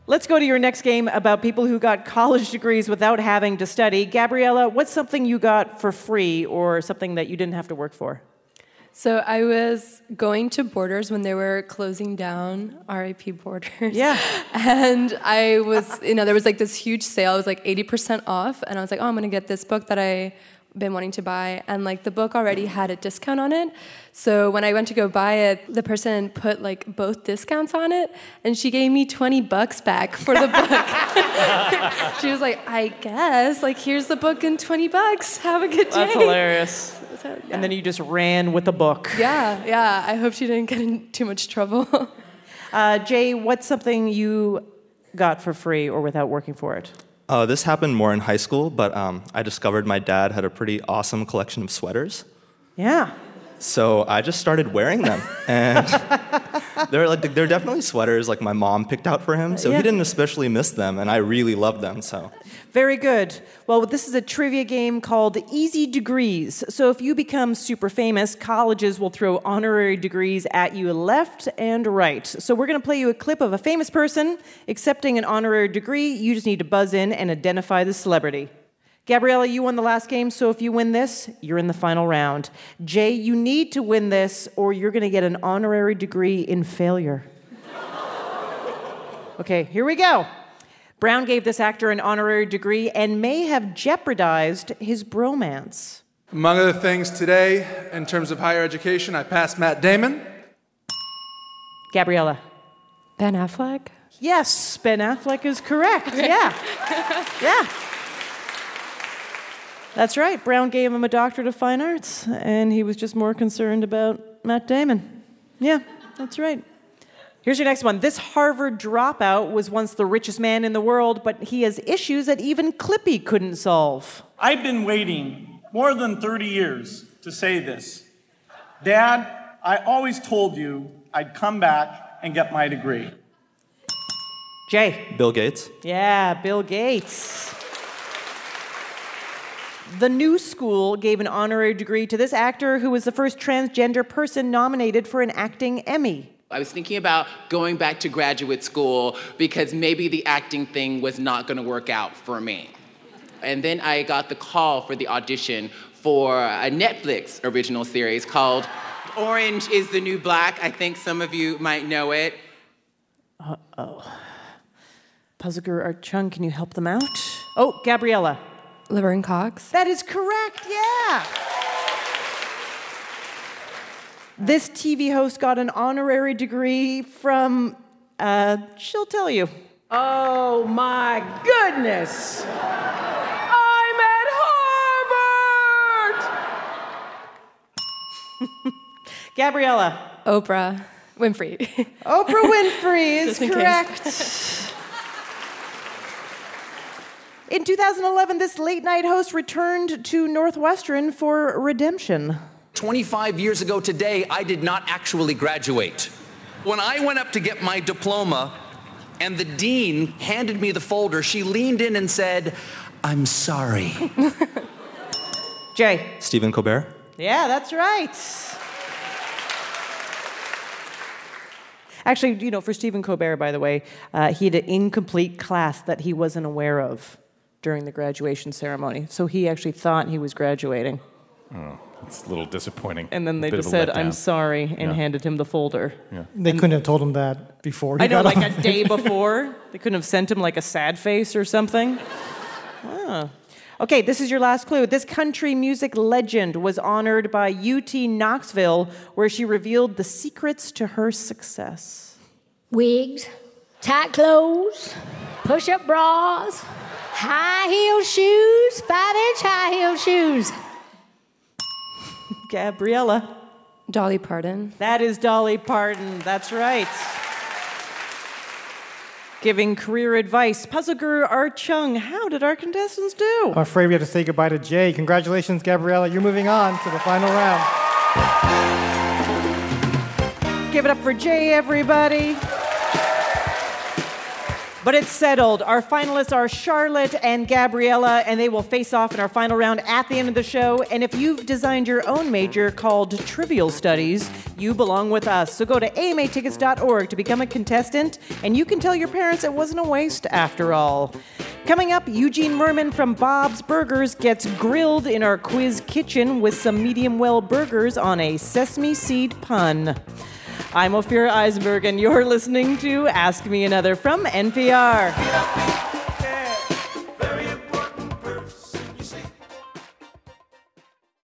Let's go to your next game about people who got college degrees without having to study. Gabriella, what's something you got for free or something that you didn't have to work for? So I was going to Borders when they were closing down, RIP Borders. Yeah. And I was, there was like this huge sale. It was like 80% off. And I was like, I'm going to get this book that I've been wanting to buy. And like the book already had a discount on it. So when I went to go buy it, the person put like both discounts on it. And she gave me $20 back for the book. She was like, I guess, like, here's the book and $20. Have a good day. That's hilarious. So, yeah. And then you just ran with the book. Yeah. I hope she didn't get in too much trouble. Jay, what's something you got for free or without working for it? This happened more in high school, but I discovered my dad had a pretty awesome collection of sweaters. Yeah. So I just started wearing them, and they're definitely sweaters like my mom picked out for him. So he didn't especially miss them, and I really loved them. So very good. Well, this is a trivia game called Easy Degrees. So if you become super famous, colleges will throw honorary degrees at you left and right. So we're going to play you a clip of a famous person accepting an honorary degree. You just need to buzz in and identify the celebrity. Gabriella, you won the last game, so if you win this, you're in the final round. Jay, you need to win this, or you're going to get an honorary degree in failure. Okay, here we go. Brown gave this actor an honorary degree and may have jeopardized his bromance. Among other things today, in terms of higher education, I passed Matt Damon. Gabriella. Ben Affleck? Yes, Ben Affleck is correct. Yeah. That's right. Brown gave him a doctorate of fine arts, and he was just more concerned about Matt Damon. Yeah, that's right. Here's your next one. This Harvard dropout was once the richest man in the world, but he has issues that even Clippy couldn't solve. I've been waiting more than 30 years to say this. Dad, I always told you I'd come back and get my degree. Jay. Bill Gates. Yeah, Bill Gates. The New School gave an honorary degree to this actor who was the first transgender person nominated for an acting Emmy. I was thinking about going back to graduate school because maybe the acting thing was not going to work out for me. And then I got the call for the audition for a Netflix original series called Orange is the New Black. I think some of you might know it. Uh-oh. Puzzle Guru Art Chung, can you help them out? Oh, Gabriella. Laverne Cox? That is correct, yeah. This TV host got an honorary degree from, she'll tell you. Oh my goodness! I'm at Harvard! Gabriella. Oprah Winfrey. Oprah Winfrey is correct. In 2011, this late-night host returned to Northwestern for redemption. 25 years ago today, I did not actually graduate. When I went up to get my diploma and the dean handed me the folder, she leaned in and said, "I'm sorry." Jay. Stephen Colbert. Yeah, that's right. Actually, for Stephen Colbert, by the way, he had an incomplete class that he wasn't aware of during the graduation ceremony. So he actually thought he was graduating. Oh, that's a little disappointing. And then they just said, "I'm sorry," and handed him the folder. Yeah. They couldn't have told him that before he got like on. a day before. They couldn't have sent him like a sad face or something. Ah. Okay, this is your last clue. This country music legend was honored by UT Knoxville, where she revealed the secrets to her success. Wigs, tight clothes, push-up bras, high-heel shoes, 5-inch high-heel shoes. Gabriella. Dolly Parton. That is Dolly Parton. That's right. Giving career advice. Puzzle Guru Art Chung, how did our contestants do? I'm afraid we have to say goodbye to Jay. Congratulations, Gabriella. You're moving on to the final round. Give it up for Jay, everybody. But it's settled. Our finalists are Charlotte and Gabriella, and they will face off in our final round at the end of the show. And if you've designed your own major called Trivial Studies, you belong with us. So go to amatickets.org to become a contestant, and you can tell your parents it wasn't a waste after all. Coming up, Eugene Merman from Bob's Burgers gets grilled in our quiz kitchen with some medium-well burgers on a sesame seed pun. I'm Ophira Eisenberg, and you're listening to Ask Me Another from NPR.